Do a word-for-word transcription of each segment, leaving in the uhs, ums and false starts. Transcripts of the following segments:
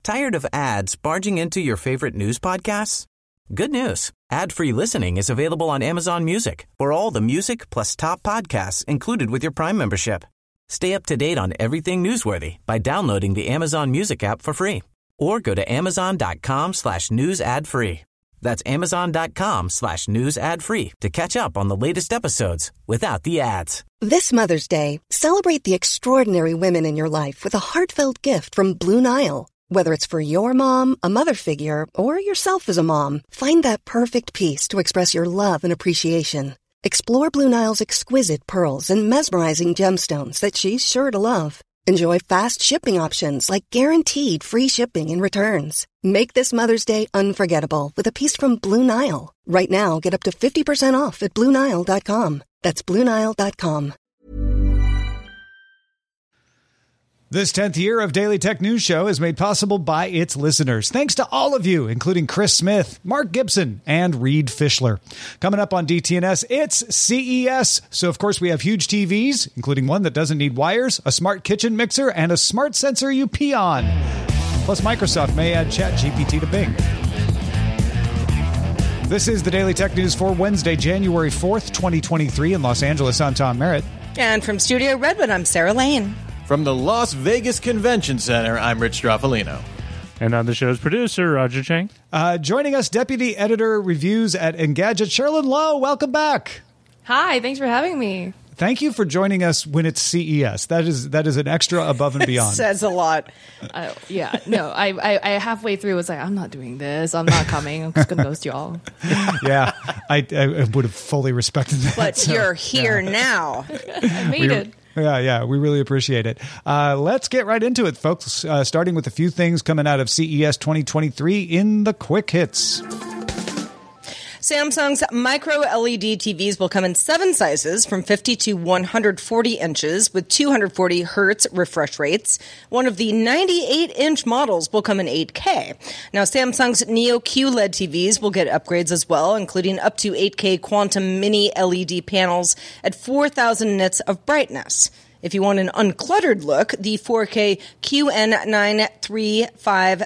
Tired of ads barging into your favorite news podcasts? Good news. Ad-free listening is available on Amazon Music for all the music plus top podcasts included with your Prime membership. Stay up to date on everything newsworthy by downloading the Amazon Music app for free or go to amazon.com slash news ad free. That's amazon.com slash news ad free to catch up on the latest episodes without the ads. This Mother's Day, celebrate the extraordinary women in your life with a heartfelt gift from Blue Nile. Whether it's for your mom, a mother figure, or yourself as a mom, find that perfect piece to express your love and appreciation. Explore Blue Nile's exquisite pearls and mesmerizing gemstones that she's sure to love. Enjoy fast shipping options like guaranteed free shipping and returns. Make this Mother's Day unforgettable with a piece from Blue Nile. Right now, get up to fifty percent off at Blue Nile dot com. That's Blue Nile dot com. This tenth year of Daily Tech News Show is made possible by its listeners. Thanks to all of you, including Chris Smith, Mark Gibson, and Reed Fischler. Coming up on D T N S, it's C E S. So, of course, we have huge T Vs, including one that doesn't need wires, a smart kitchen mixer, and a smart sensor you pee on. Plus, Microsoft may add ChatGPT to Bing. This is the Daily Tech News for Wednesday, January fourth, twenty twenty-three. In Los Angeles, I'm Tom Merritt. And from Studio Redwood, I'm Sarah Lane. From the Las Vegas Convention Center, I'm Rich Straffolino. And I'm the show's producer, Roger Chang. Uh, joining us, Deputy Editor Reviews at Engadget, Sherilyn Lowe. Welcome back. Hi, thanks for having me. Thank you for joining us when it's C E S. That is that is an extra above and beyond. Says a lot. Uh, yeah, no, I, I, I halfway through was like, I'm not doing this. I'm not coming. I'm just going to ghost y'all. Yeah, I, I would have fully respected that. But so, you're here yeah. now. I made we, it. Yeah, yeah, we really appreciate it. Uh, let's get right into it, folks, uh, starting with a few things coming out of C E S twenty twenty-three in the quick hits. Samsung's micro L E D T Vs will come in seven sizes from fifty to one hundred forty inches with two hundred forty hertz refresh rates. One of the ninety-eight inch models will come in eight K. Now, Samsung's Neo Q L E D T Vs will get upgrades as well, including up to eight K Quantum Mini L E D panels at four thousand nits of brightness. If you want an uncluttered look, the four K Q N nine thirty-five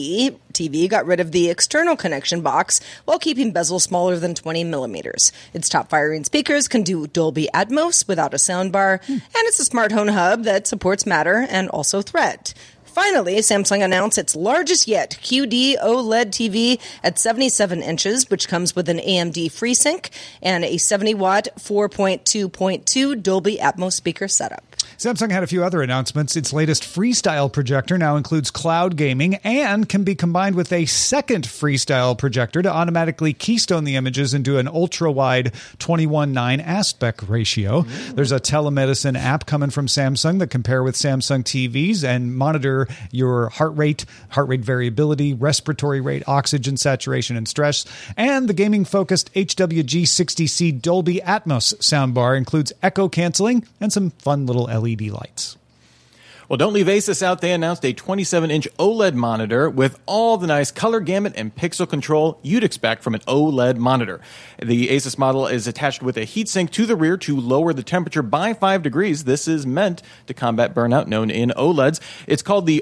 C T V got rid of the external connection box while keeping bezel smaller than twenty millimeters. Its top-firing speakers can do Dolby Atmos without a soundbar, hmm. and it's a smart home hub that supports Matter and also Thread. Finally, Samsung announced its largest yet Q D OLED T V at seventy-seven inches, which comes with an A M D FreeSync and a seventy watt four point two point two Dolby Atmos speaker setup. Samsung had a few other announcements. Its latest Freestyle projector now includes cloud gaming and can be combined with a second Freestyle projector to automatically keystone the images into an ultra-wide twenty-one nine aspect ratio. Mm. There's a telemedicine app coming from Samsung that can pair with Samsung T Vs and monitor your heart rate, heart rate variability, respiratory rate, oxygen saturation, and stress. And the gaming-focused H W G sixty C Dolby Atmos soundbar includes echo canceling and some fun little L E D lights. Well, don't leave Asus out. They announced a twenty-seven inch OLED monitor with all the nice color gamut and pixel control you'd expect from an OLED monitor. The Asus model is attached with a heatsink to the rear to lower the temperature by five degrees. This is meant to combat burnout known in OLEDs. It's called the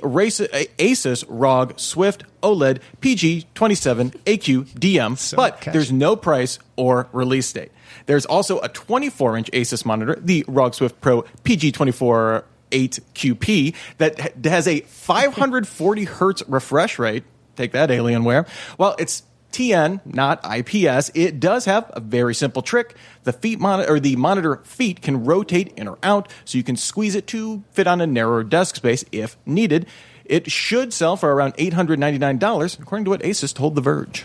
Asus R O G Swift OLED P G twenty-seven A Q D M, so but catchy. There's no price or release date. There's also a twenty-four inch Asus monitor, the R O G Swift Pro P G twenty-four eight Q P, that has a five hundred forty hertz refresh rate. Take that, Alienware. Well, it's T N, not I P S. It does have a very simple trick. The feet monitor, or the monitor feet can rotate in or out, so you can squeeze it to fit on a narrower desk space if needed. It should sell for around eight hundred ninety-nine dollars, according to what Asus told The Verge.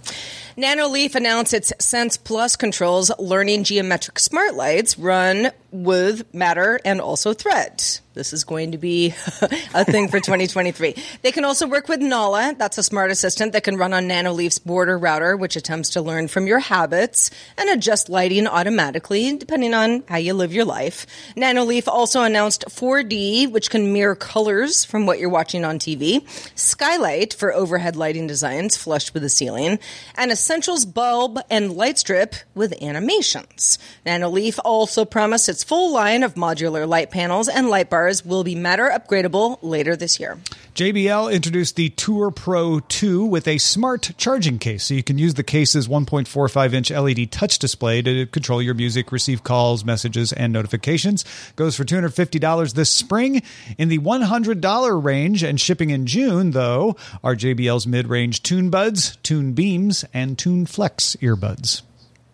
Nanoleaf announced its Sense Plus controls learning geometric smart lights run with Matter and also Thread. This is going to be a thing for twenty twenty-three. They can also work with Nala. That's a smart assistant that can run on Nanoleaf's border router, which attempts to learn from your habits and adjust lighting automatically, depending on how you live your life. Nanoleaf also announced four D, which can mirror colors from what you're watching on T V, Skylight for overhead lighting designs flush with the ceiling, and Essentials bulb and light strip with animations. Nanoleaf also promised its full line of modular light panels and light bars bars will be Matter upgradable later this year. J B L introduced the Tour Pro two with a smart charging case. So you can use the case's one point four five inch L E D touch display to control your music, receive calls, messages, and notifications. Goes for two hundred fifty dollars this spring. In the one hundred dollars range and shipping in June, though, are J B L's mid-range Tune Buds, Tune Beams, and Tune Flex earbuds.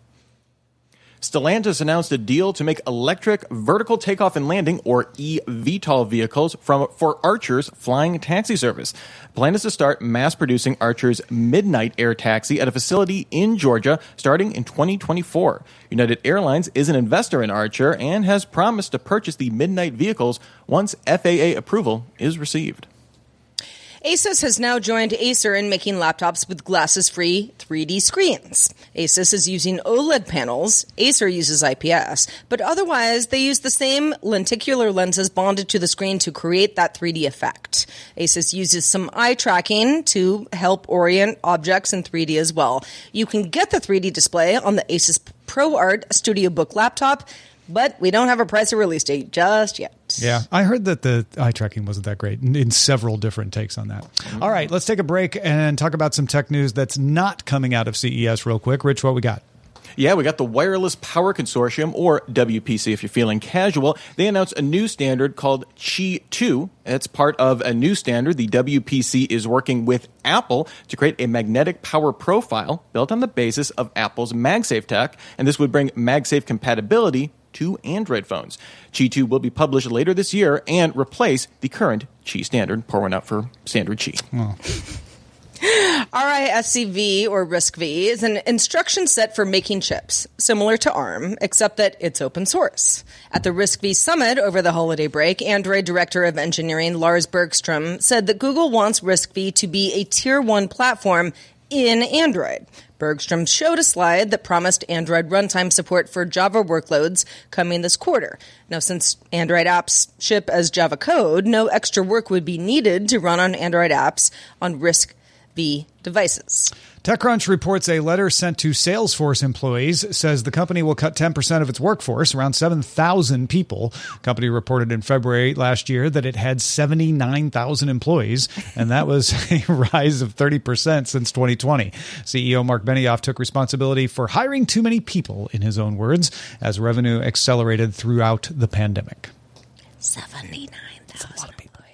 Stellantis announced a deal to make electric vertical takeoff and landing, or E V TOL, vehicles from for Archer's flying taxi service. Plan is to start mass-producing Archer's Midnight Air Taxi at a facility in Georgia starting in twenty twenty-four. United Airlines is an investor in Archer and has promised to purchase the Midnight vehicles once F A A approval is received. Asus has now joined Acer in making laptops with glasses-free three D screens. Asus is using OLED panels. Acer uses I P S. But otherwise, they use the same lenticular lenses bonded to the screen to create that three D effect. Asus uses some eye tracking to help orient objects in three D as well. You can get the three D display on the Asus ProArt StudioBook laptop, but we don't have a price or release date just yet. Yeah, I heard that the eye tracking wasn't that great in, in several different takes on that. Mm-hmm. All right, let's take a break and talk about some tech news that's not coming out of C E S real quick. Rich, what we got? Yeah, we got the Wireless Power Consortium, or W P C if you're feeling casual. They announced a new standard called Qi two. It's part of a new standard. The W P C is working with Apple to create a magnetic power profile built on the basis of Apple's MagSafe tech, and this would bring MagSafe compatibility to Android phones. Qi two will be published later this year and replace the current Qi standard. Pour one out for standard Qi. Oh. R I S C V, or RISC-V, is an instruction set for making chips, similar to ARM, except that it's open source. At the RISC-V Summit over the holiday break, Android Director of Engineering Lars Bergstrom said that Google wants RISC-V to be a Tier one platform in Android. Bergstrom showed a slide that promised Android runtime support for Java workloads coming this quarter. Now, since Android apps ship as Java code, no extra work would be needed to run on Android apps on RISC-V devices. TechCrunch reports a letter sent to Salesforce employees says the company will cut ten percent of its workforce, around seven thousand people. The company reported in February last year that it had seventy-nine thousand employees, and that was a rise of thirty percent since twenty twenty. C E O Mark Benioff took responsibility for hiring too many people, in his own words, as revenue accelerated throughout the pandemic. seventy-nine thousand.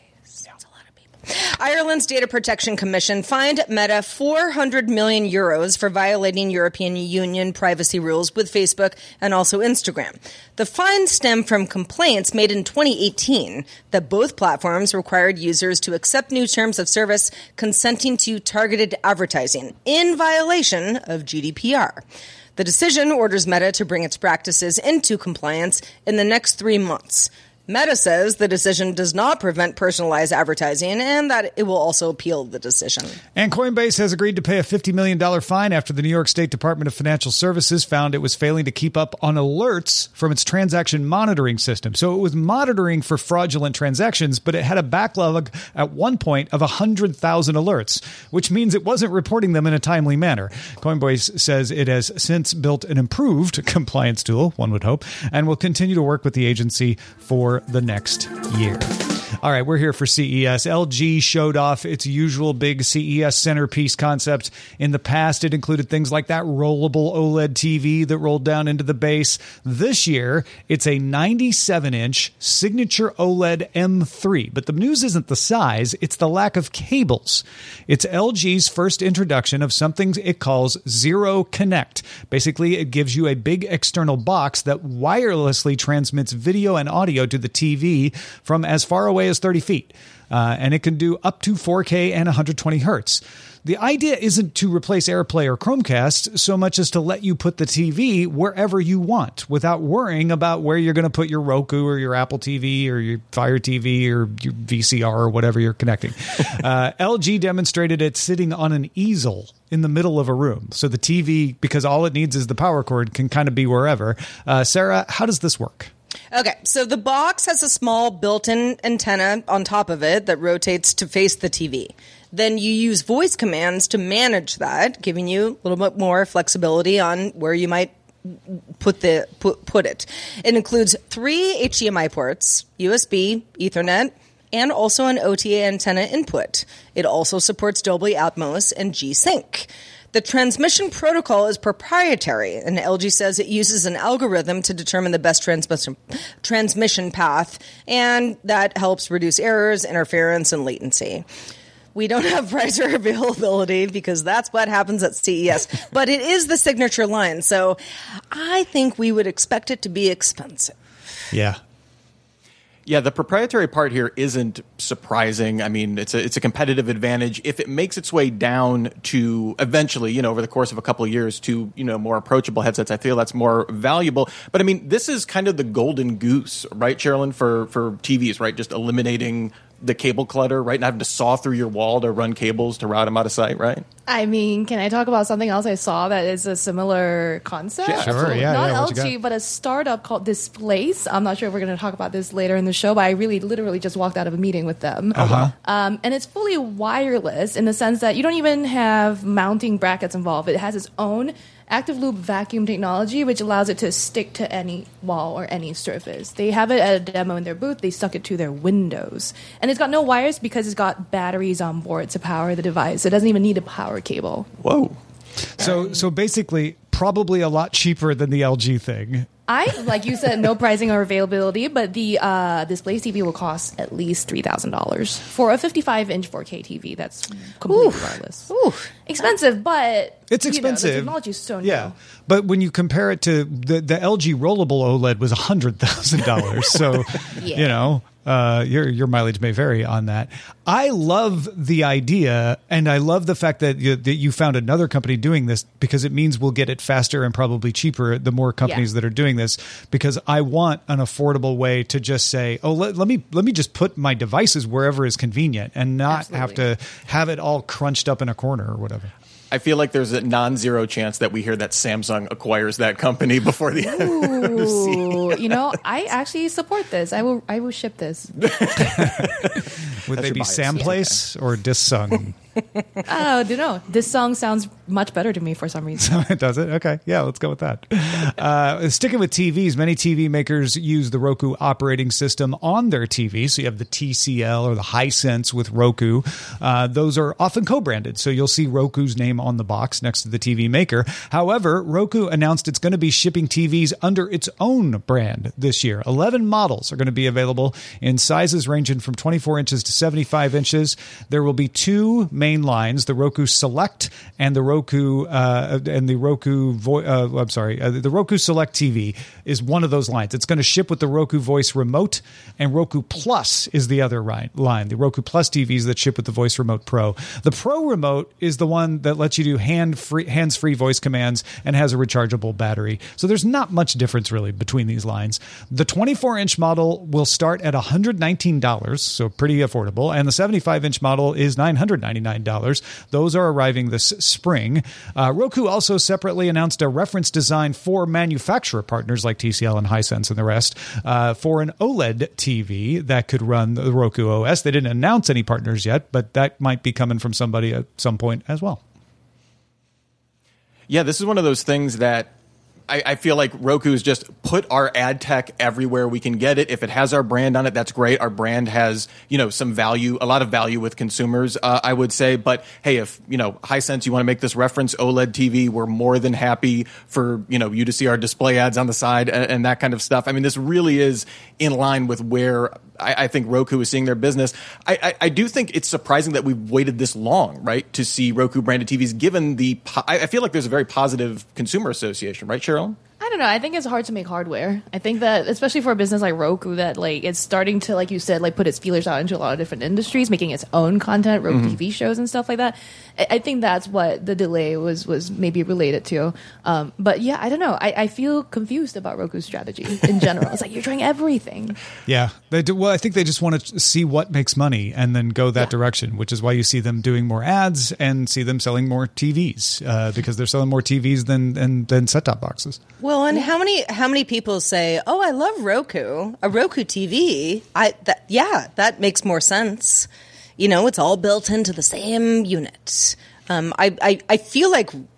Ireland's Data Protection Commission fined Meta four hundred million euros for violating European Union privacy rules with Facebook and also Instagram. The fines stem from complaints made in twenty eighteen that both platforms required users to accept new terms of service consenting to targeted advertising in violation of G D P R. The decision orders Meta to bring its practices into compliance in the next three months. Meta says the decision does not prevent personalized advertising and that it will also appeal the decision. And Coinbase has agreed to pay a fifty million dollars fine after the New York State Department of Financial Services found it was failing to keep up on alerts from its transaction monitoring system. So it was monitoring for fraudulent transactions, but it had a backlog at one point of one hundred thousand alerts, which means it wasn't reporting them in a timely manner. Coinbase says it has since built an improved compliance tool, one would hope, and will continue to work with the agency for the next year. All right, we're here for C E S. L G showed off its usual big C E S centerpiece concept. In the past, it included things like that rollable OLED T V that rolled down into the base. This year, it's a ninety-seven inch signature OLED M three. But the news isn't the size, it's the lack of cables. It's L G's first introduction of something it calls Zero Connect. Basically, it gives you a big external box that wirelessly transmits video and audio to the T V from as far away as thirty feet. Uh, and it can do up to four K and one hundred twenty hertz. The idea isn't to replace AirPlay or Chromecast so much as to let you put the T V wherever you want without worrying about where you're going to put your Roku or your Apple T V or your Fire T V or your V C R or whatever you're connecting. uh, L G demonstrated it sitting on an easel in the middle of a room. So the T V, because all it needs is the power cord, can kind of be wherever. Uh, Sarah, how does this work? Okay, so the box has a small built-in antenna on top of it that rotates to face the T V. Then you use voice commands to manage that, giving you a little bit more flexibility on where you might put the put, put it. It includes three H D M I ports, U S B, Ethernet, and also an O T A antenna input. It also supports Dolby Atmos and G-Sync. The transmission protocol is proprietary, and L G says it uses an algorithm to determine the best transmission transmission path, and that helps reduce errors, interference, and latency. We don't have price or availability because that's what happens at C E S, but it is the signature line, so I think we would expect it to be expensive. Yeah. Yeah, the proprietary part here isn't surprising. I mean, it's a it's a competitive advantage. If it makes its way down to eventually, you know, over the course of a couple of years to, you know, more approachable headsets, I feel that's more valuable. But I mean, this is kind of the golden goose, right, Sherilyn, for, for T Vs, right? Just eliminating the cable clutter, right? Not having to saw through your wall to run cables to route them out of sight, right? I mean, can I talk about something else I saw that is a similar concept? Yeah, sure, yeah, Not yeah, what you L G, got? but a startup called Displace. I'm not sure if we're going to talk about this later in the show, but I really literally just walked out of a meeting with them. Uh-huh. Um, and it's fully wireless in the sense that you don't even have mounting brackets involved. It has its own active loop vacuum technology, which allows it to stick to any wall or any surface. They have it at a demo in their booth. They stuck it to their windows. And it's got no wires because it's got batteries on board to power the device. It doesn't even need a power cable. Whoa. So so basically, probably a lot cheaper than the L G thing. I, like you said, no pricing or availability, but the uh, Displace T V will cost at least three thousand dollars for a fifty-five inch four K T V that's completely Oof. wireless. Oof. Expensive, but It's you know, expensive. the technology is so new. Yeah, but when you compare it to the the L G rollable OLED was a hundred thousand dollars. So Yeah. you know, uh, your your mileage may vary on that. I love the idea, and I love the fact that you, that you found another company doing this because it means we'll get it faster and probably cheaper the more companies Yeah. that are doing this. Because I want an affordable way to just say, oh, let, let me let me just put my devices wherever is convenient and not have Absolutely. to have it all crunched up in a corner or whatever. I feel like there's a non-zero chance that we hear that Samsung acquires that company before the end. Ooh, you know, I actually support this. I will. I will ship this. Would That's they your be bias. Samplace or Dissung? Oh, I don't know. This song sounds much better to me for some reason. Does it? Okay. Yeah, let's go with that. Uh, sticking with T Vs, many T V makers use the Roku operating system on their T V. So you have the T C L or the Hisense with Roku. Uh, those are often co-branded. So you'll see Roku's name on the box next to the T V maker. However, Roku announced it's going to be shipping T Vs under its own brand this year. eleven models are going to be available in sizes ranging from twenty-four inches to seventy-five inches. There will be two main lines, the Roku Select and the Roku uh, and the Roku Vo- uh, I'm sorry, uh, the Roku Select T V is one of those lines. It's going to ship with the Roku Voice Remote, and Roku Plus is the other ri- line. The Roku Plus T Vs that ship with the Voice Remote Pro. The Pro Remote is the one that lets you do hand free, hands-free voice commands and has a rechargeable battery. So there's not much difference really between these lines. The twenty-four inch model will start at one hundred nineteen dollars, so pretty affordable, and the seventy-five inch model is nine hundred ninety-nine dollars. Those are arriving this spring. Uh, Roku also separately announced a reference design for manufacturer partners like T C L and Hisense and the rest uh, for an OLED T V that could run the Roku O S. They didn't announce any partners yet, but that might be coming from somebody at some point as well. Yeah, this is one of those things that I, I feel like Roku's just put our ad tech everywhere we can get it. If it has our brand on it, that's great. Our brand has, you know, some value, a lot of value with consumers, uh, I would say. But hey, if, you know, Hisense, you want to make this reference OLED T V, we're more than happy for, you know, you to see our display ads on the side and, and that kind of stuff. I mean, this really is in line with where I, I think Roku is seeing their business. I, I, I do think it's surprising that we've waited this long, right, to see Roku branded T Vs, given the, po- I, I feel like there's a very positive consumer association, right, Cheryl? I don't know. I think it's hard to make hardware. I think that, especially for a business like Roku, that like it's starting to, like you said, like put its feelers out into a lot of different industries, making its own content, Roku Mm-hmm. T V shows and stuff like that. I, I think that's what the delay was was maybe related to. Um, but yeah, I don't know. I, I feel confused about Roku's strategy in general. It's like you're trying everything. Yeah, they do. Well, I think they just want to see what makes money and then go that Yeah. direction, which is why you see them doing more ads and see them selling more T Vs uh, because they're selling more T Vs than than, than set-top boxes. Well, and how many how many people say, "Oh, I love Roku, a Roku T V." I that yeah, that makes more sense. You know, it's all built into the same unit. Um, I, I I feel like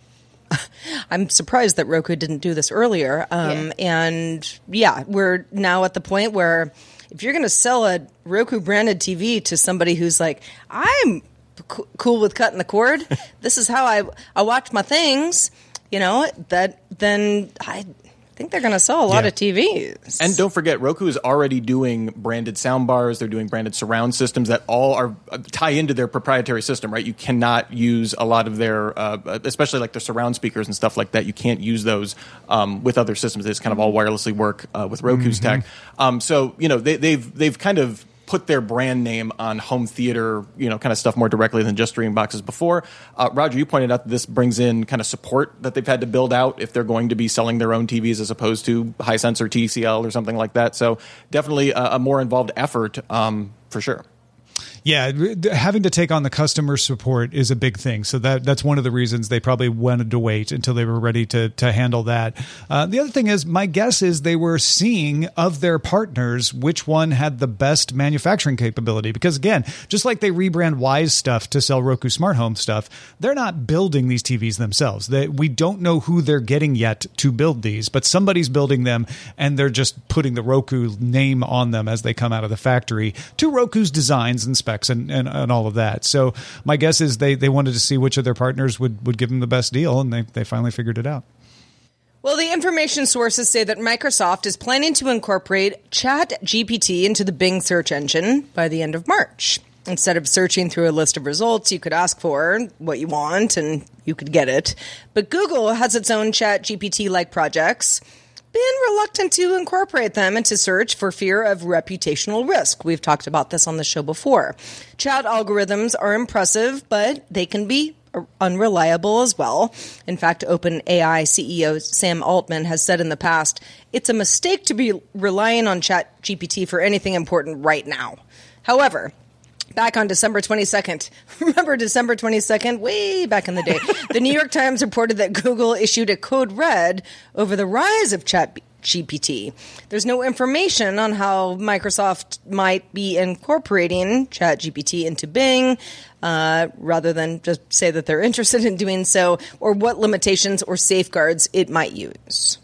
I'm surprised that Roku didn't do this earlier. Um, yeah. And yeah, we're now at the point where if you're going to sell a Roku branded T V to somebody who's like, I'm c- cool with cutting the cord, this is how I I watch my things, you know, that then I think they're going to sell a lot yeah. of T Vs. And don't forget, Roku is already doing branded soundbars. They're doing branded surround systems that all are uh, tie into their proprietary system, right? You cannot use a lot of their, uh, especially like their surround speakers and stuff like that. You can't use those um, with other systems. They just kind of all wirelessly work uh, with Roku's mm-hmm. tech. Um, so, you know, they, they've they've kind of put their brand name on home theater, you know, kind of stuff more directly than just streaming boxes before. Uh, Roger, you pointed out that this brings in kind of support that they've had to build out if they're going to be selling their own T Vs as opposed to Hisense or T C L or something like that. So definitely a, a more involved effort um, for sure. Yeah, having to take on the customer support is a big thing. So that that's one of the reasons they probably wanted to wait until they were ready to to handle that. Uh, the other thing is, my guess is they were seeing of their partners which one had the best manufacturing capability. Because again, just like they rebrand Wyze stuff to sell Roku Smart Home stuff, they're not building these T Vs themselves. They, we don't know who they're getting yet to build these, but somebody's building them, and they're just putting the Roku name on them as they come out of the factory to Roku's designs and specs. And, and, and all of that. So my guess is they, they wanted to see which of their partners would, would give them the best deal, and they, they finally figured it out. Well, the information sources say that Microsoft is planning to incorporate ChatGPT into the Bing search engine by the end of March. Instead of searching through a list of results, you could ask for what you want and you could get it. But Google has its own ChatGPT-like projects, been reluctant to incorporate them into search for fear of reputational risk. We've talked about this on the show before. Chat algorithms are impressive, but they can be unreliable as well. In fact, OpenAI C E O Sam Altman has said in the past, it's a mistake to be relying on ChatGPT for anything important right now. However, back on December twenty-second, remember December twenty-second, way back in the day, the New York Times reported that Google issued a code red over the rise of ChatGPT. There's no information on how Microsoft might be incorporating ChatGPT into Bing, uh, rather than just say that they're interested in doing so, or what limitations or safeguards it might use.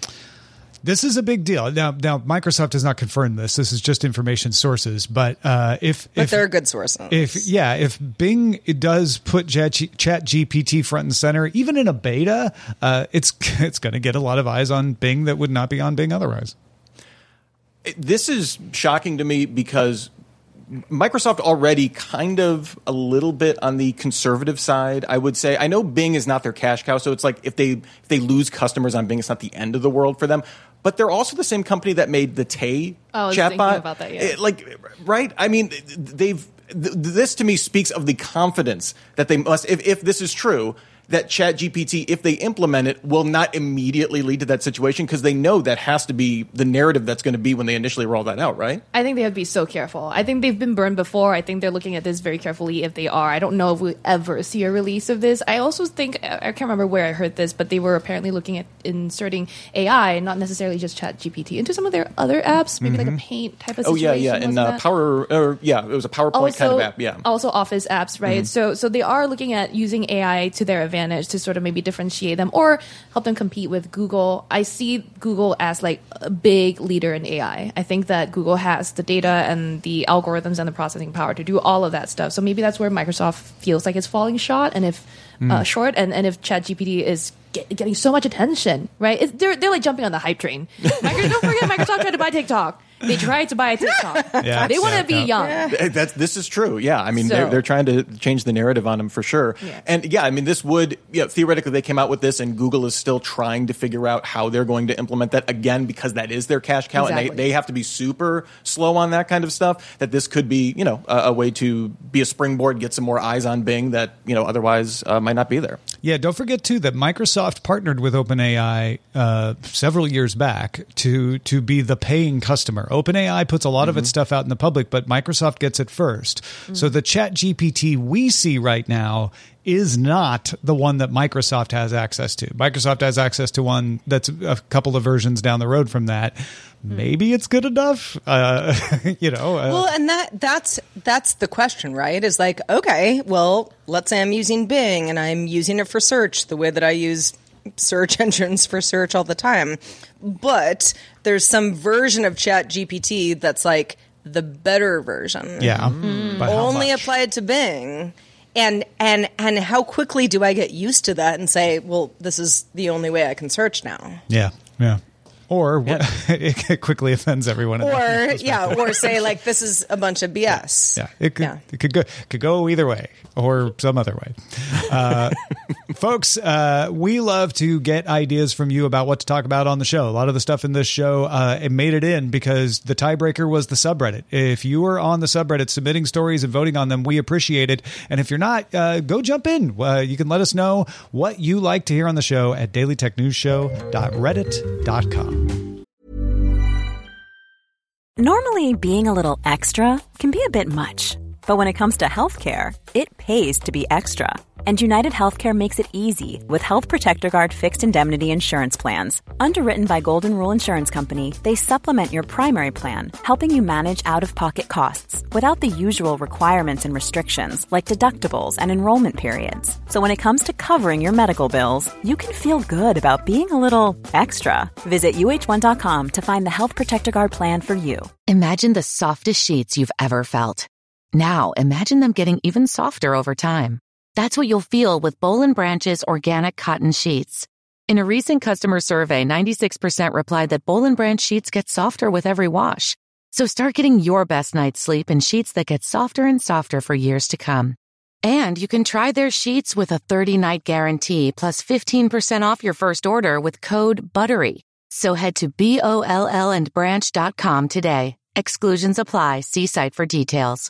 This is a big deal. Now, now Microsoft has not confirmed this. This is just information sources. But uh, if but if, they're good sources. If yeah, if Bing it does put Chat G P T front and center, even in a beta, uh, it's it's going to get a lot of eyes on Bing that would not be on Bing otherwise. This is shocking to me because Microsoft already kind of a little bit on the conservative side, I would say. I know Bing is not their cash cow, so it's like if they if they lose customers on Bing, it's not the end of the world for them. But they're also the same company that made the Tay oh, I was chatbot. thinking about that, yeah. It, like, right? I mean, they've th- this to me speaks of the confidence that they must. If, if this is true, that ChatGPT, if they implement it, will not immediately lead to that situation because they know that has to be the narrative that's going to be when they initially roll that out, right? I think they have to be so careful. I think they've been burned before. I think they're looking at this very carefully if they are. I don't know if we ever see a release of this. I also think, I can't remember where I heard this, but they were apparently looking at inserting A I, not necessarily just ChatGPT, into some of their other apps, maybe mm-hmm. like a Paint type of oh, situation. Oh, yeah, yeah. And uh, Power, or yeah, it was a PowerPoint also, kind of app, yeah. Also Office apps, right? Mm-hmm. So, so they are looking at using A I to their advantage to sort of maybe differentiate them or help them compete with Google. I see Google as like a big leader in A I. I think that Google has the data and the algorithms and the processing power to do all of that stuff. So maybe that's where Microsoft feels like it's falling short. And if mm. uh, short, and, and if ChatGPT is get, getting so much attention, right? It, they're they're like jumping on the hype train. Microsoft, don't forget, Microsoft tried to buy TikTok. They tried to buy TikTok. Yeah, they want to yeah, be yeah. young. That's this is true. Yeah, I mean so, they're they're trying to change the narrative on them for sure. Yeah. And yeah, I mean this would you know, theoretically they came out with this, and Google is still trying to figure out how they're going to implement that again because that is their cash cow, exactly. and they, they have to be super slow on that kind of stuff. That this could be you know a, a way to be a springboard, get some more eyes on Bing that you know otherwise uh, might not be there. Yeah, don't forget too that Microsoft partnered with OpenAI uh, several years back to to be the paying customer. OpenAI puts a lot mm-hmm. of its stuff out in the public, but Microsoft gets it first. Mm-hmm. So the Chat G P T we see right now is not the one that Microsoft has access to. Microsoft has access to one that's a couple of versions down the road from that. Maybe it's good enough, uh, you know. Uh, well, and that that's that's the question, right? Is like, okay, well, let's say I'm using Bing and I'm using it for search the way that I use search engines for search all the time. But there's some version of ChatGPT that's like the better version. Yeah. Mm. But how only much? applied to Bing. And and and how quickly do I get used to that and say, well, this is the only way I can search now? Yeah. Yeah. Or yeah. it quickly offends everyone. Or yeah, or say like this is a bunch of B S. Yeah, yeah. it could yeah. it could go could go either way or some other way. Uh, folks, uh, we love to get ideas from you about what to talk about on the show. A lot of the stuff in this show uh, it made it in because the tiebreaker was the subreddit. If you are on the subreddit submitting stories and voting on them, we appreciate it. And if you're not, uh, go jump in. Uh, you can let us know what you like to hear on the show at daily tech news show dot reddit dot com. Normally, being a little extra can be a bit much, but when it comes to healthcare, it pays to be extra. And United Healthcare makes it easy with Health Protector Guard fixed indemnity insurance plans. Underwritten by Golden Rule Insurance Company, they supplement your primary plan, helping you manage out-of-pocket costs without the usual requirements and restrictions like deductibles and enrollment periods. So when it comes to covering your medical bills, you can feel good about being a little extra. Visit U H one dot com to find the Health Protector Guard plan for you. Imagine the softest sheets you've ever felt. Now imagine them getting even softer over time. That's what you'll feel with Boll and Branch's organic cotton sheets. In a recent customer survey, ninety-six percent replied that Boll and Branch sheets get softer with every wash. So start getting your best night's sleep in sheets that get softer and softer for years to come. And you can try their sheets with a thirty-night guarantee plus fifteen percent off your first order with code BUTTERY. So head to B O L L and branch dot com today. Exclusions apply. See site for details.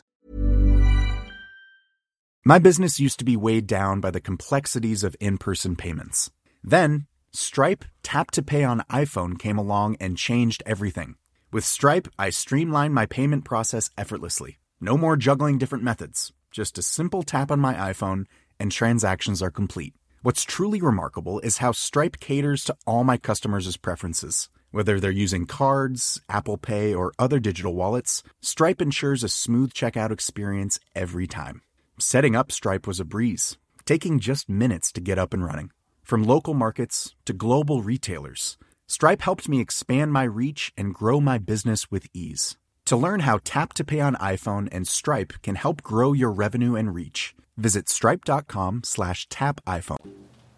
My business used to be weighed down by the complexities of in-person payments. Then, Stripe Tap to Pay on iPhone came along and changed everything. With Stripe, I streamlined my payment process effortlessly. No more juggling different methods. Just a simple tap on my iPhone and transactions are complete. What's truly remarkable is how Stripe caters to all my customers' preferences. Whether they're using cards, Apple Pay, or other digital wallets, Stripe ensures a smooth checkout experience every time. Setting up Stripe was a breeze, taking just minutes to get up and running. From local markets to global retailers, Stripe helped me expand my reach and grow my business with ease. To learn how Tap to Pay on iPhone and Stripe can help grow your revenue and reach, visit stripe.com slash tap iPhone.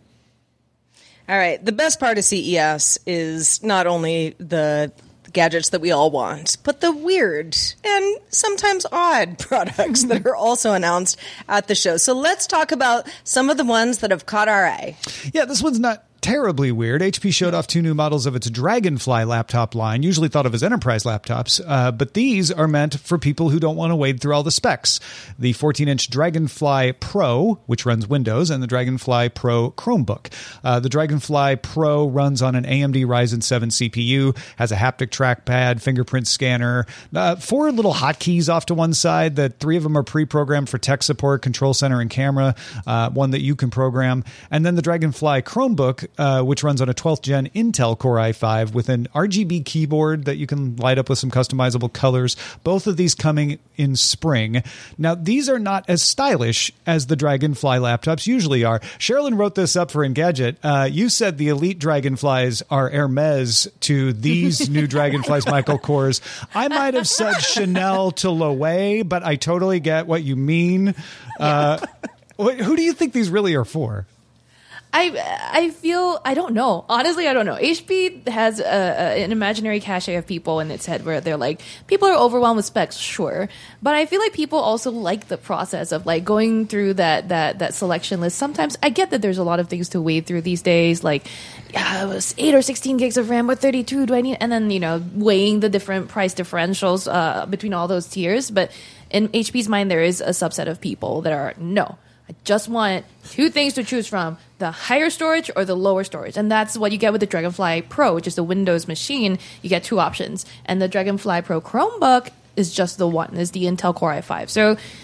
All right. The best part of C E S is not only the gadgets that we all want, but the weird and sometimes odd products that are also announced at the show. So let's talk about some of the ones that have caught our eye. Yeah, this one's not terribly weird. H P showed off two new models of its Dragonfly laptop line, usually thought of as enterprise laptops, uh, but these are meant for people who don't want to wade through all the specs. The fourteen-inch Dragonfly Pro, which runs Windows, and the Dragonfly Pro Chromebook. Uh, the Dragonfly Pro runs on an A M D Ryzen seven C P U, has a haptic trackpad, fingerprint scanner, uh, four little hotkeys off to one side. The three of them are pre-programmed for tech support, control center, and camera, uh, one that you can program. And then the Dragonfly Chromebook, Uh, which runs on a twelfth gen Intel Core i five with an R G B keyboard that you can light up with some customizable colors. Both of these coming in spring. Now, these are not as stylish as the Dragonfly laptops usually are. Sherilyn wrote this up for Engadget. Uh, you said the Elite Dragonflies are Hermes to these new Dragonflies, Michael Kors. I might have said Chanel to Loewe, but I totally get what you mean. Uh, who do you think these really are for? I I feel, I don't know. Honestly, I don't know. H P has a, a, an imaginary cachet of people in its head where they're like, people are overwhelmed with specs, sure. But I feel like people also like the process of like going through that that that selection list. Sometimes I get that there's a lot of things to wade through these days, like yeah, it was eight or sixteen gigs of RAM or thirty-two. Do I need? And then, you know, weighing the different price differentials uh, between all those tiers. But in H P's mind, there is a subset of people that are, no, I just want two things to choose from, the higher storage or the lower storage. And that's what you get with the Dragonfly Pro, which is the Windows machine. You get two options. And the Dragonfly Pro Chromebook is just the one, is the Intel Core i five. So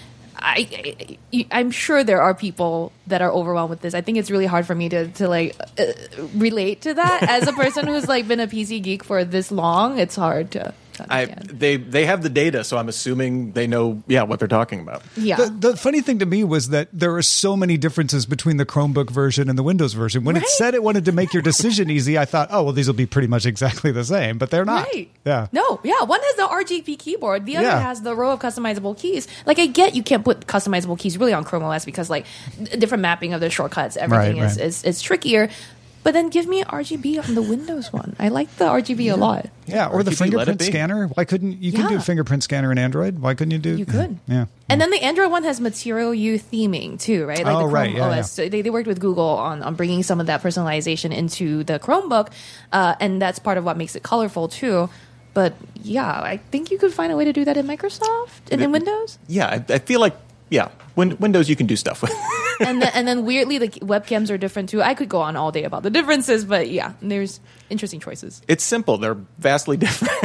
I, I, I'm sure there are people that are overwhelmed with this. I think it's really hard for me to, to like uh, relate to that. As a person who's like been a P C geek for this long, it's hard to, to I, understand. they they have the data, so I'm assuming they know yeah what they're talking about. Yeah. The, the funny thing to me was that there are so many differences between the Chromebook version and the Windows version. When Right? it said it wanted to make your decision easy, I thought, oh, well, these will be pretty much exactly the same, but they're not. Right. Yeah. No, yeah. One has the R G B keyboard. The other Yeah. has the row of customizable keys. Like, I get you can't put customizable keys really on Chrome O S because, like, d- different mapping of the shortcuts, everything Right, is, right. is, is trickier. But then give me R G B on the Windows one. I like the R G B a lot. Yeah, or the R G B, let it fingerprint be. scanner. Why couldn't you can do Yeah. fingerprint scanner in Android? Why couldn't you do? You could. Yeah. And then the Android one has Material U theming too, right? Like Oh, the Chrome right, yeah, O S. yeah. So they, they worked with Google on, on bringing some of that personalization into the Chromebook, uh, and that's part of what makes it colorful too. But yeah, I think you could find a way to do that in Microsoft and in Windows. Yeah, I, I feel like yeah, Win- Windows you can do stuff with. and then, and then weirdly, the webcams are different too. I could go on all day about the differences, but yeah, there's interesting choices. It's simple. They're vastly different.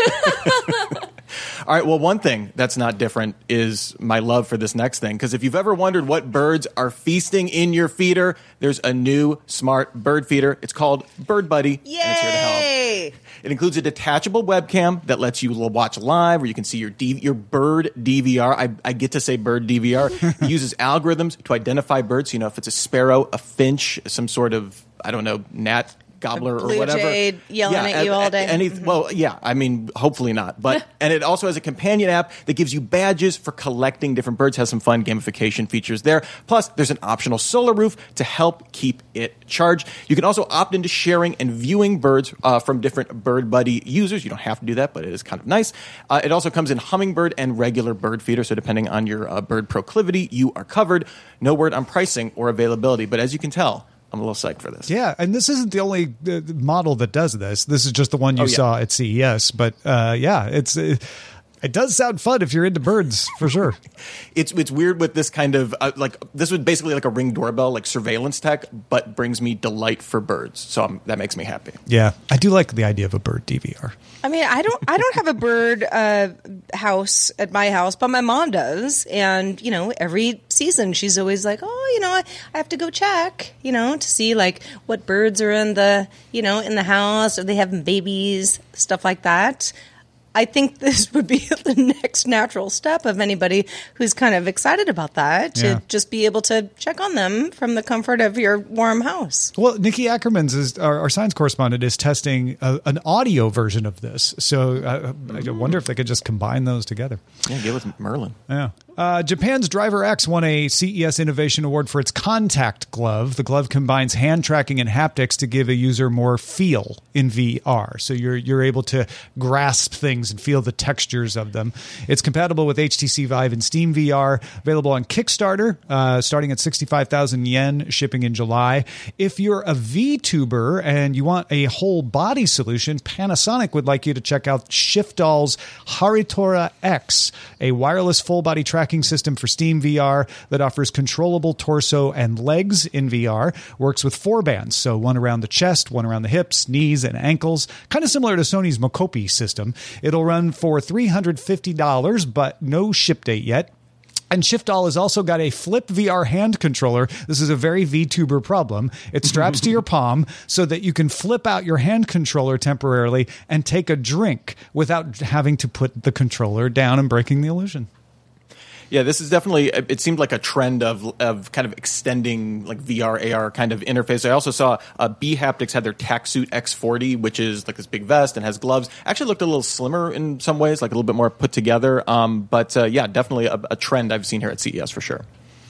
All right. Well, one thing that's not different is my love for this next thing. Because if you've ever wondered what birds are feasting in your feeder, there's a new smart bird feeder. It's called Bird Buddy. Yay! And it's here to help. It includes a detachable webcam that lets you l- watch live, or you can see your D- your bird D V R. I, I get to say bird D V R. It uses algorithms to identify birds. You know, if it's a sparrow, a finch, some sort of, I don't know, gnat, gobbler, A blue or whatever. jay yelling at you a- all day. Any, well, yeah, I mean, hopefully not. But and it also has a companion app that gives you badges for collecting different birds. Has some fun gamification features there. Plus, there's an optional solar roof to help keep it charged. You can also opt into sharing and viewing birds uh, from different Bird Buddy users. You don't have to do that, but it is kind of nice. Uh, it also comes in hummingbird and regular bird feeder. So depending on your uh, bird proclivity, you are covered. No word on pricing or availability. But as you can tell, I'm a little psyched for this. Yeah, and this isn't the only uh, model that does this. This is just the one you Oh, yeah. saw at C E S. But uh, yeah, it's uh, it does sound fun if you're into birds, for sure. It's it's weird with this kind of uh, like this was basically like a Ring doorbell, like surveillance tech, but brings me delight for birds. So I'm, that makes me happy. Yeah, I do like the idea of a bird D V R. I mean, I don't, I don't have a bird uh, house at my house, but my mom does. And you know, every season she's always like, "Oh, you know, I, I have to go check, you know, to see like what birds are in the, you know, in the house, or they having babies, stuff like that." I think this would be the next natural step of anybody who's kind of excited about that to Yeah. just be able to check on them from the comfort of your warm house. Well, Nikki Ackermans, is our, our science correspondent, is testing a, an audio version of this. So uh, I wonder if they could just combine those together. Yeah, get with Merlin. Yeah. Uh, Japan's Driver X won a C E S Innovation Award for its contact glove. The glove combines hand tracking and haptics to give a user more feel in V R. So you're you're able to grasp things and feel the textures of them. It's compatible with H T C Vive and Steam V R. Available on Kickstarter, uh, starting at sixty-five thousand yen, shipping in July. If you're a VTuber and you want a whole body solution, Panasonic would like you to check out Shifdall's Haritora X, a wireless full body tracking system for Steam V R that offers controllable torso and legs in V R. Works with four bands, so one around the chest, one around the hips, knees, and ankles. Kind of similar to Sony's Mokopi system. It'll run for three hundred fifty dollars, but no ship date yet. And Shiftall has also got a Flip V R hand controller. This is a very VTuber problem. It straps to your palm so that you can flip out your hand controller temporarily and take a drink without having to put the controller down and breaking the illusion. Yeah, this is definitely, it seemed like a trend of of kind of extending like V R, A R kind of interface. I also saw uh, B Haptics had their TacSuit X forty, which is like this big vest and has gloves. Actually looked a little slimmer in some ways, like a little bit more put together. Um, but uh, yeah, definitely a, a trend I've seen here at C E S for sure.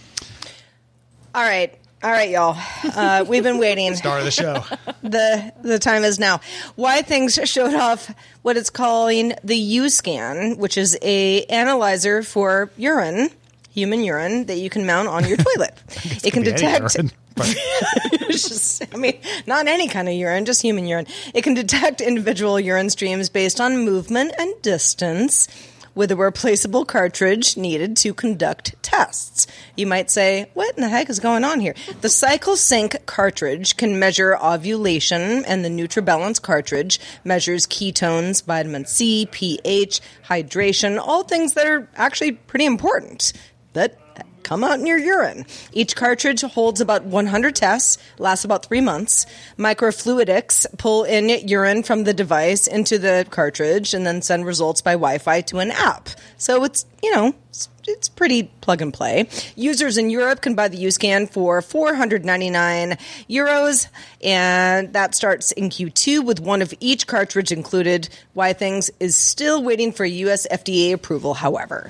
All right. All right, y'all. Uh, we've been waiting. Star of the show. the The time is now. Why Things showed off what it's calling the U-Scan, which is a analyzer for urine, human urine, that you can mount on your toilet. It can detect. Urine, but- It's just, I mean, not any kind of urine, just human urine. It can detect individual urine streams based on movement and distance, with a replaceable cartridge needed to conduct tests. You might say, what in the heck is going on here? The CycleSync cartridge can measure ovulation, and the NutriBalance cartridge measures ketones, vitamin C, pH, hydration, all things that are actually pretty important. But come out in your urine. Each cartridge holds about one hundred tests, lasts about three months. Microfluidics pull in urine from the device into the cartridge and then send results by Wi-Fi to an app. So it's, you know, it's, it's pretty plug and play. Users in Europe can buy the U-Scan for four hundred ninety-nine euros, and that starts in Q two with one of each cartridge included. Why Things is still waiting for U S F D A approval, however.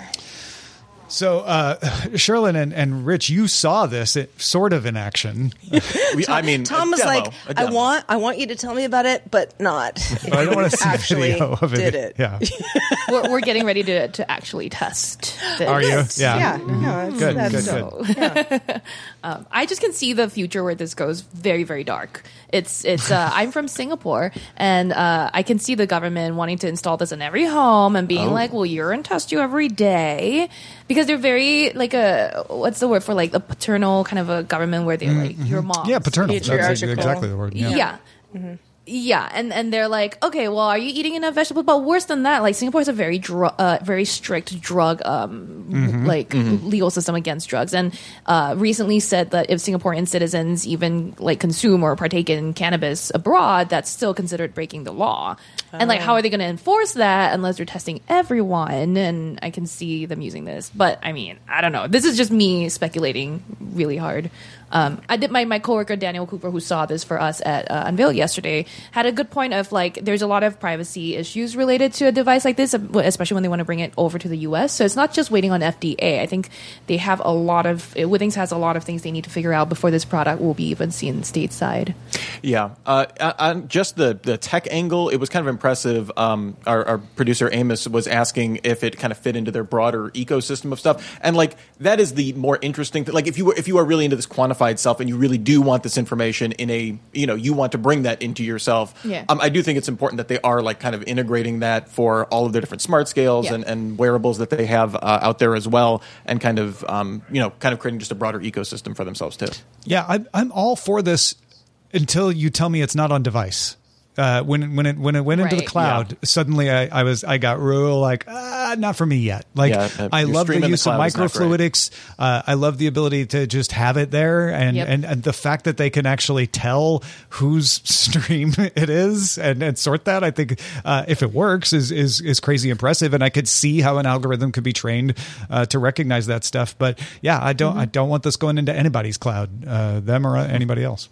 So, uh, Sherlyn and, and Rich, you saw this it, sort of in action. we, I mean, Tom was demo, like, "I want, I want you to tell me about it, but not." But I don't want to see actually video of it. Did it? Yeah, we're, we're getting ready to, to actually test this. Are you? Yeah, Yeah. No, it's- good, that's good, so- good. um, I just can see the future where this goes very, very dark. It's it's. Uh, I'm from Singapore, and uh, I can see the government wanting to install this in every home and being Oh. like, "We'll urine test you every day," because they're very like a what's the word for like a paternal kind of a government where they're like your mom. Yeah, paternal. That's Patriarchal. exactly the word. Yeah. Yeah. Mm-hmm. Yeah, and, and they're like, okay, well, are you eating enough vegetables? But worse than that, like Singapore is a very dr- uh, very strict drug um Mm-hmm. like legal system against drugs, and uh, recently said that if Singaporean citizens even like consume or partake in cannabis abroad, that's still considered breaking the law. And like, how are they going to enforce that unless they're testing everyone? And I can see them using this, but I mean, I don't know. This is just me speculating really hard. Um, I did my, my coworker Daniel Cooper, who saw this for us at uh, Unveil yesterday, had a good point of like there's a lot of privacy issues related to a device like this, especially when they want to bring it over to the U S. So it's not just waiting on F D A. I think they have a lot of Withings has a lot of things they need to figure out before this product will be even seen stateside. Yeah, uh, on just the the tech angle, it was kind of impressive. Um, our, our producer Amos was asking if it kind of fit into their broader ecosystem of stuff, and like that is the more interesting thing. Like if you were if you are really into this quantified self and you really do want this information in a you know you want to bring that into yourself. Yeah. Um, I do think it's important that they are like kind of integrating that for all of their different smart scales Yeah. and, and wearables that they have uh, out there as well, and kind of um, you know kind of creating just a broader ecosystem for themselves too. Yeah, I'm I'm all for this until you tell me it's not on device. Uh, when when it when it went into the Right. cloud, Yeah. suddenly I, I was I got real like ah, not for me yet. Like Yeah, uh, I your love the stream in the use of cloud is not great. microfluidics. Uh, I love the ability to just have it there, and, Yep. and, and the fact that they can actually tell whose stream it is and, and sort that. I think uh, if it works, is is is crazy impressive, and I could see how an algorithm could be trained uh, to recognize that stuff. But yeah, I don't Mm-hmm. I don't want this going into anybody's cloud, uh, them or anybody else.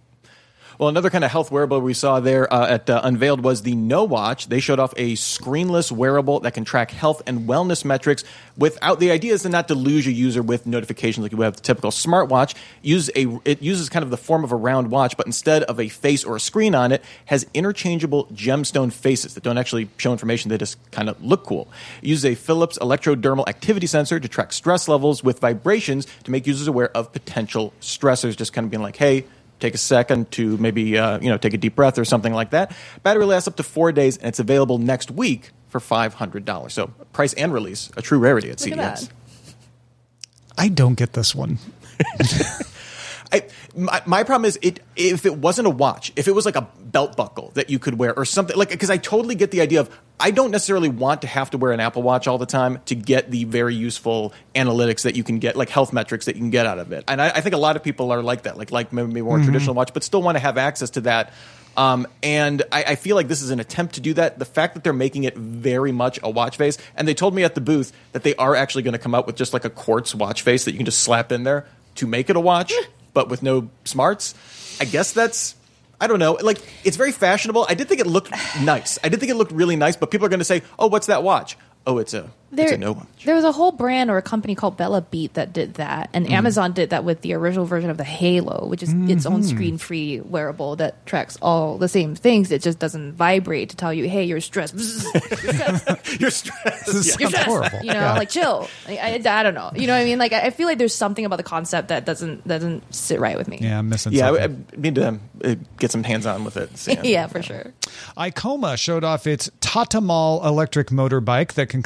Well, another kind of health wearable we saw there uh, at uh, Unveiled was the No Watch. They showed off a screenless wearable that can track health and wellness metrics without the idea is to not deluge a user with notifications like you would have the typical smartwatch. Use a it uses kind of the form of a round watch, but instead of a face or a screen on it, has interchangeable gemstone faces that don't actually show information. They just kind of look cool. It uses a Philips electrodermal activity sensor to track stress levels with vibrations to make users aware of potential stressors. Just kind of being like, hey, take a second to maybe uh, you know take a deep breath or something like that. Battery lasts up to four days, and it's available next week for five hundred dollars. So price and release, a true rarity at Look C E at S. that. I don't get this one. I, my, my problem is it if it wasn't a watch, if it was like a belt buckle that you could wear or something like because I totally get the idea of I don't necessarily want to have to wear an Apple Watch all the time to get the very useful analytics that you can get, like health metrics that you can get out of it. And I, I think a lot of people are like that, like like maybe more Mm-hmm. traditional watch, but still want to have access to that. Um, and I, I feel like this is an attempt to do that. The fact that they're making it very much a watch face, and they told me at the booth that they are actually going to come out with just like a quartz watch face that you can just slap in there to make it a watch, but with no smarts. I guess that's, I don't know. Like, it's very fashionable. I did think it looked nice. I did think it looked really nice, but people are going to say, oh, what's that watch? Oh, it's a, it's a no watch. There was a whole brand or a company called Bella Beat that did that, and Mm-hmm. Amazon did that with the original version of the Halo, which is its own screen-free wearable that tracks all the same things. It just doesn't vibrate to tell you, "Hey, you're stressed." You're stressed. This Yeah. sounds horrible. You know, Yeah. like chill. I, I, I don't know. You know what I mean? Like I I feel like there's something about the concept that doesn't doesn't sit right with me. Yeah, I'm missing Yeah, I, I something. need to uh, get some hands-on with it. and see. yeah, for sure. Icoma showed off its Tata Mall electric motorbike that can collapse down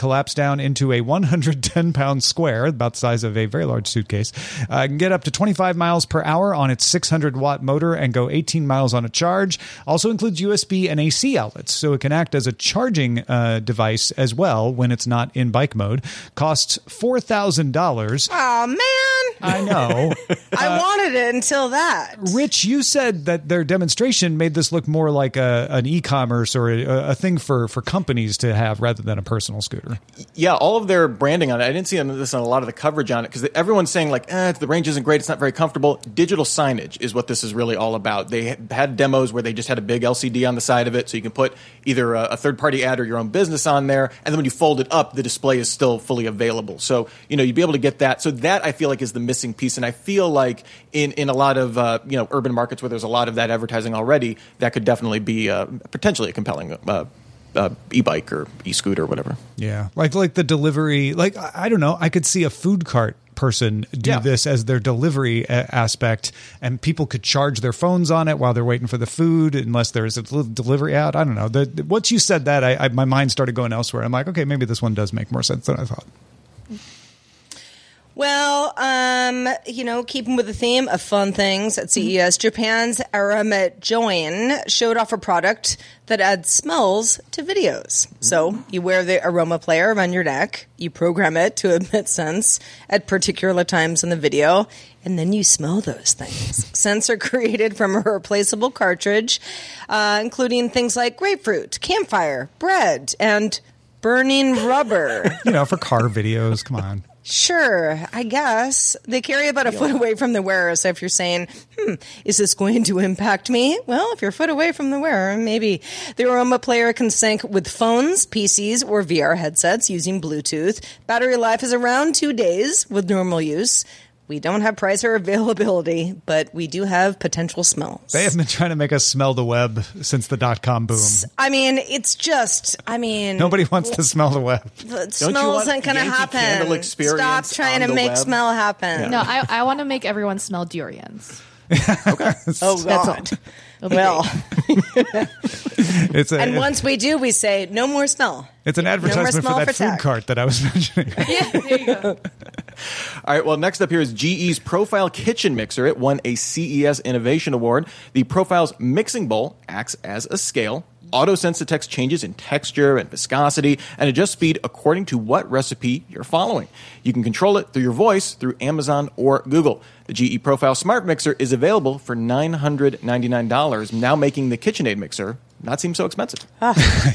down into a one hundred ten pound square, about the size of a very large suitcase. Uh, it can get up to twenty-five miles per hour on its six hundred watt motor and go eighteen miles on a charge. Also includes U S B and A C outlets, so it can act as a charging uh, device as well when it's not in bike mode. Costs four thousand dollars. Oh, man. I know. I uh, wanted it until that. Rich, you said that their demonstration made this look more like a, an e-commerce or a, a thing for, for companies to have rather than a personal scooter. Yeah, all of their branding on it. I didn't see this on a lot of the coverage on it because everyone's saying like, eh, the range isn't great. It's not very comfortable. Digital signage is what this is really all about. They had demos where they just had a big L C D on the side of it, so you can put either a, a third-party ad or your own business on there, and then when you fold it up, the display is still fully available. So, you know, you'd be able to get that. So that, I feel like, is the missing piece, and I feel like in, in a lot of, uh, you know, urban markets where there's a lot of that advertising already, that could definitely be uh, potentially a compelling uh, uh, e-bike or e-scooter or whatever. Yeah, like like the delivery, like, I don't know, I could see a food cart person do yeah. this as their delivery a- aspect, and people could charge their phones on it while they're waiting for the food, unless there's a little delivery out. I don't know. The, the, once you said that, I, I my mind started going elsewhere. I'm like, okay, maybe this one does make more sense than I thought. Well, um, you know, keeping with the theme of fun things at C E S, Japan's Arama Join showed off a product that adds smells to videos. So you wear the aroma player around your neck, you program it to emit scents at particular times in the video, and then you smell those things. Scents are created from a replaceable cartridge, uh, including things like grapefruit, campfire, bread, and burning rubber. You know, for car videos, come on. Sure, I guess. They carry about a foot away from the wearer, so if you're saying, hmm, is this going to impact me? Well, if you're a foot away from the wearer, maybe. The aroma player can sync with phones, P Cs, or V R headsets using Bluetooth. Battery life is around two days with normal use. We don't have price or availability, but we do have potential smells. They have been trying to make us smell the web since the dot-com boom. I mean, it's just, I mean... Nobody wants to smell the web. The smell isn't going to happen. Stop trying to make web? smell happen. Yeah. No, I, I want to make everyone smell durians. Okay. Oh, God. Well, it's a, and once we do, we say, no more smell. It's an advertisement no for that for food tech. cart that I was mentioning. Yeah, there you go. All right, well, next up here is G E's Profile Kitchen Mixer. It won a C E S Innovation Award. The Profile's mixing bowl acts as a scale. Auto-sense detects changes in texture and viscosity and adjusts speed according to what recipe you're following. You can control it through your voice through Amazon or Google. The G E Profile Smart Mixer is available for nine hundred ninety-nine dollars, now making the KitchenAid mixer not seem so expensive. yeah,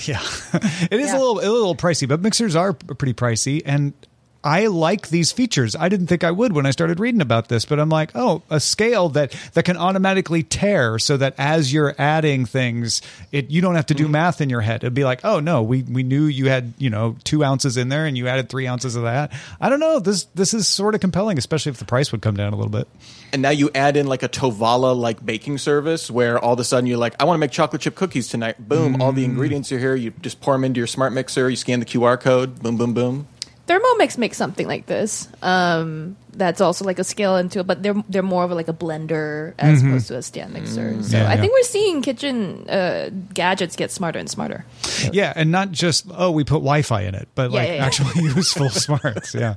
it is yeah. a little a little pricey, but mixers are pretty pricey, and I like these features. I didn't think I would when I started reading about this, but I'm like, oh, a scale that, that can automatically tare so that as you're adding things, it you don't have to do mm-hmm. math in your head. It'd be like, oh, no, we, we knew you had, you know, two ounces in there and you added three ounces of that. I don't know. This this is sort of compelling, especially if the price would come down a little bit. And now you add in like a Tovala like baking service where all of a sudden you're like, I want to make chocolate chip cookies tonight. Boom, mm. all the ingredients are here. You just pour them into your smart mixer. You scan the Q R code. Boom, boom, boom. Thermomix makes something like this. Um, that's also like a scale into it, but they're they're more of a, like a blender as mm-hmm. opposed to a stand mixer. Mm, so yeah, I yeah. think we're seeing kitchen uh, gadgets get smarter and smarter. So. Yeah, and not just oh we put Wi-Fi in it, but yeah, like yeah, yeah. actually useful smarts. Yeah.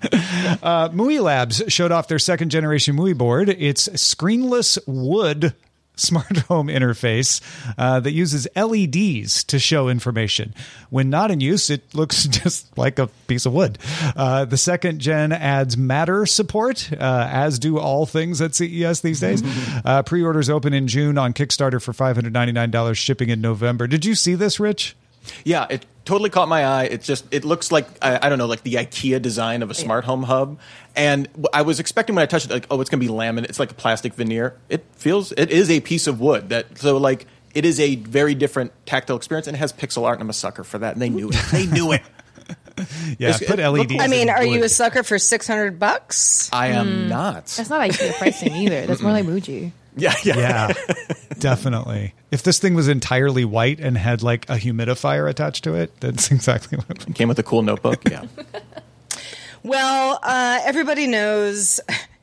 Uh, Mui Labs showed off their second generation Mui board. It's screenless wood smart home interface uh, that uses L E Ds to show information. When not in use, it looks just like a piece of wood. Uh, the second gen adds Matter support, uh, as do all things at C E S these days. uh, pre-orders open in June on Kickstarter for five hundred ninety-nine dollars, shipping in November. Did you see this, Rich? Yeah, it totally caught my eye. It's just, it looks like, I, I don't know, like the IKEA design of a smart home hub. And I was expecting when I touched it, like, oh, it's going to be laminate. It's like a plastic veneer. It feels, it is a piece of wood that, so like, it is a very different tactile experience and it has pixel art and I'm a sucker for that. And they knew it. They knew it. Yeah, It's- put it L E looked- Ds. I mean, in are wood. you a sucker for six hundred bucks? I am not. That's not IKEA pricing either. That's more like Muji. Yeah, yeah. Yeah, definitely. If this thing was entirely white and had like a humidifier attached to it, that's exactly what it Came with a cool notebook. Yeah. Well, uh, everybody knows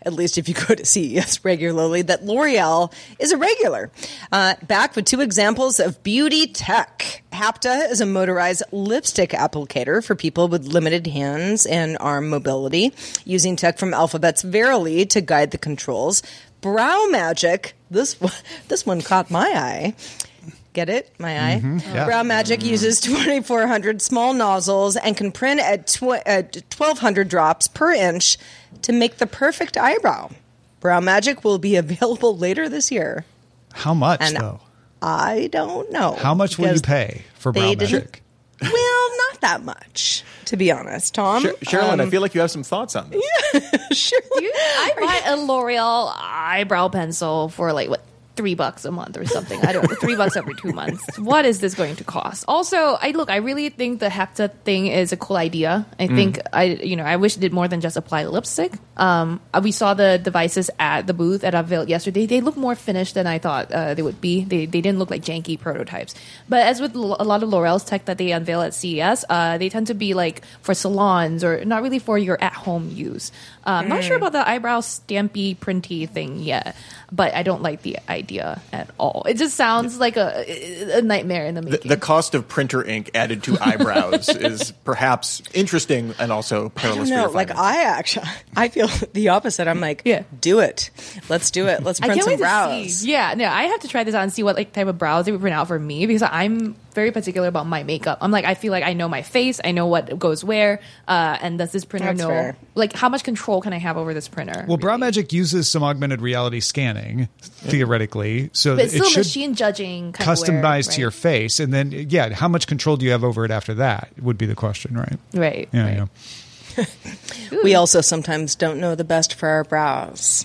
at least if you go to C E S regularly, that L'Oreal is a regular. Uh, back with two examples of beauty tech. Hapta is a motorized lipstick applicator for people with limited hands and arm mobility, using tech from Alphabet's Verily to guide the controls. Brow Magic, this one, this one caught my eye. Get it? My eye? Mm-hmm, yeah. Brow Magic uses twenty-four hundred small nozzles and can print at, tw- at twelve hundred drops per inch to make the perfect eyebrow. Brow Magic will be available later this year. How much, and though? I don't know. How much will you pay for Brow Magic? Well, not that much, to be honest, Tom. Sher- Sherilyn, um, I feel like you have some thoughts on this. Sure. I buy a L'Oreal eyebrow pencil for like, what, three bucks a month or something. I don't know, three bucks every two months. What is this going to cost? Also, I look, I really think the Hapta thing is a cool idea. I mm. think I, you know, I wish it did more than just apply lipstick. Um, we saw the devices at the booth at Unveiled yesterday. They look more finished than I thought uh, they would be. They they didn't look like janky prototypes. But as with l- a lot of L'Oreal's tech that they unveil at C E S, uh, they tend to be like for salons or not really for your at-home use. Uh, I'm mm. not sure about the eyebrow stampy, printy thing yet, but I don't like the idea at all. It just sounds like a, a nightmare in the making. The, the cost of printer ink added to eyebrows is perhaps interesting and also perilous. I don't know. Like I actually, I feel the opposite. I'm like, yeah, do it. Let's do it. Let's print some brows. Yeah, no, I have to try this out and see what like type of brows they would print out for me because I'm very particular about my makeup. I'm like, I feel like I know my face, I know what goes where, uh, and does this printer That's know, fair. like, how much control can I have over this printer? Well, Brow Magic uses some augmented reality scanning, theoretically, so but it's it still should machine judging, kind customized of wear, to right? your face, and then yeah, how much control do you have over it after that? Would be the question, right? Right. Yeah. right. yeah. We also sometimes don't know the best for our brows.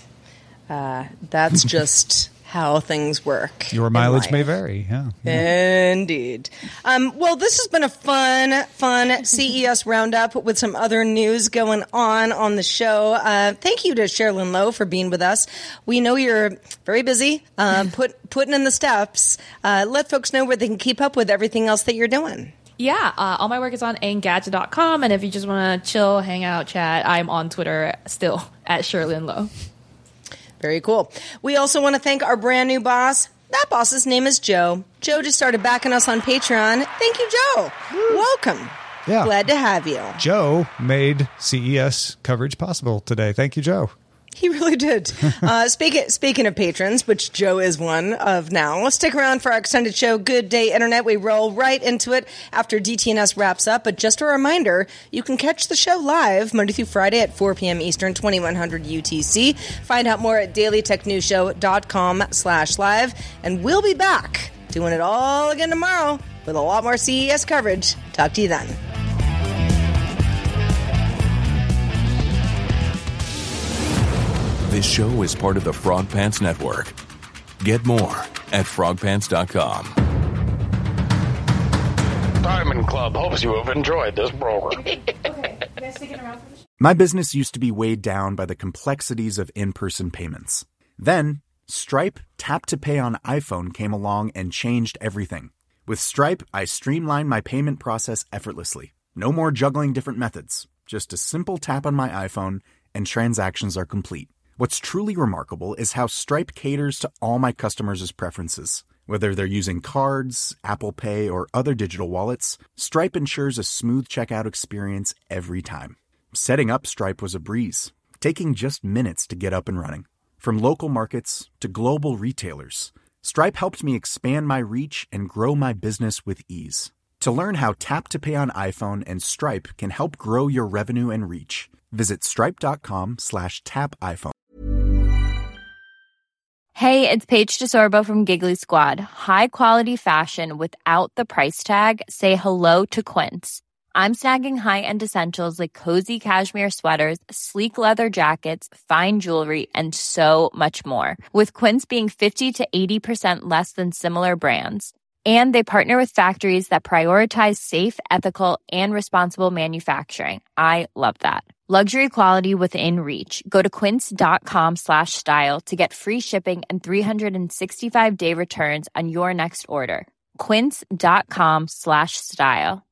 Uh, that's just how things work. Your mileage may vary. Yeah. yeah. Indeed. Um, well, this has been a fun, fun C E S roundup with some other news going on on the show. Uh, thank you to Sherilyn Lowe for being with us. We know you're very busy uh, put, putting in the steps. Uh, let folks know where they can keep up with everything else that you're doing. Yeah, uh, all my work is on Engadget dot com, and if you just want to chill, hang out, chat, I'm on Twitter still at Sherilyn Lowe. Very cool. We also want to thank our brand new boss. That boss's name is Joe. Joe just started backing us on Patreon. Thank you, Joe. Welcome. Yeah. Glad to have you. Joe made C E S coverage possible today. Thank you, Joe. He really did. uh, speaking, speaking of patrons, which Joe is one of now, let's stick around for our extended show, Good Day Internet. We roll right into it after D T N S wraps up. But just a reminder, you can catch the show live Monday through Friday at four p.m. Eastern, twenty-one hundred U T C. Find out more at daily tech news show dot com slash live. And we'll be back doing it all again tomorrow with a lot more C E S coverage. Talk to you then. This show is part of the Frog Pants Network. Get more at frog pants dot com. Diamond Club hopes you have enjoyed this program. My business used to be weighed down by the complexities of in-person payments. Then, Stripe Tap to Pay on iPhone came along and changed everything. With Stripe, I streamlined my payment process effortlessly. No more juggling different methods. Just a simple tap on my iPhone and transactions are complete. What's truly remarkable is how Stripe caters to all my customers' preferences. Whether they're using cards, Apple Pay, or other digital wallets, Stripe ensures a smooth checkout experience every time. Setting up Stripe was a breeze, taking just minutes to get up and running. From local markets to global retailers, Stripe helped me expand my reach and grow my business with ease. To learn how Tap to Pay on iPhone and Stripe can help grow your revenue and reach, visit stripe dot com slash tap iPhone. Hey, it's Paige DeSorbo from Giggly Squad. High quality fashion without the price tag. Say hello to Quince. I'm snagging high-end essentials like cozy cashmere sweaters, sleek leather jackets, fine jewelry, and so much more. With Quince being fifty to eighty percent less than similar brands. And they partner with factories that prioritize safe, ethical, and responsible manufacturing. I love that. Luxury quality within reach. Go to quince dot com slash style to get free shipping and three sixty-five day returns on your next order. quince dot com slash style.